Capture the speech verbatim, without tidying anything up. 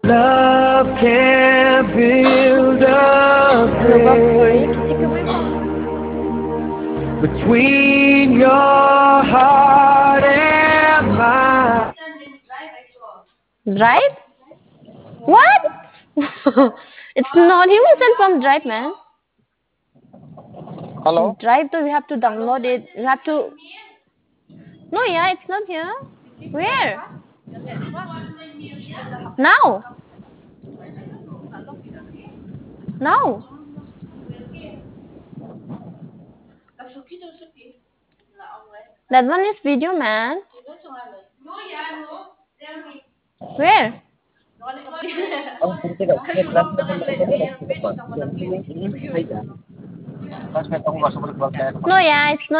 Love can build a bridge between your heart and mine. Drive? What? It's not. He wasn't from Drive, man. Hello? Drive, though, we have to download it. You have to. No, yeah, it's not here. Where? Now. Now. That one is video, man. Where? Ang puti ka, classmate mo na ito, classmate ako. Classmate ako, kaso ko nag-vlog na No, yeah, it's not.